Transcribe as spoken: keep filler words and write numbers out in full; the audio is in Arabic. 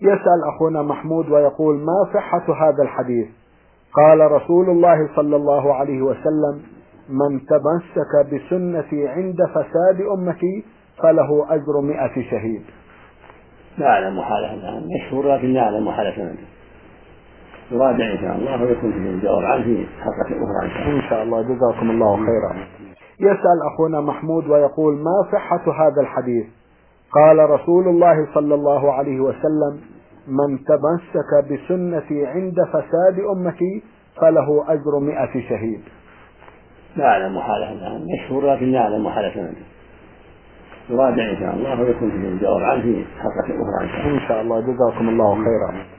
يسأل أخونا محمود ويقول: ما صحة هذا الحديث؟ قال رسول الله صلى الله عليه وسلم: من تمسك بسنتي عند فساد أمتي فله أجر مئة شهيد. لا أعلم حالة الآن مشهور، لكن لا أعلم حالة سنته. يراجع إن شاء الله ويكون في الجواب عنه في حلقة أخرى إن شاء الله. إن شاء الله. جزاكم الله خيرا. يسأل أخونا محمود ويقول: ما صحة هذا الحديث؟ قال رسول الله صلى الله عليه وسلم: من تمسك بسنتي عند فساد أمتي فله أجر مئة شهيد. لا أعلم حالة الآن مشهور، لكن لا أعلم حالة سنته. يراجع إن شاء الله ويكون في الجواب عنه في حلقة أخرى إن شاء الله. إن شاء الله. جزاكم الله خيرا.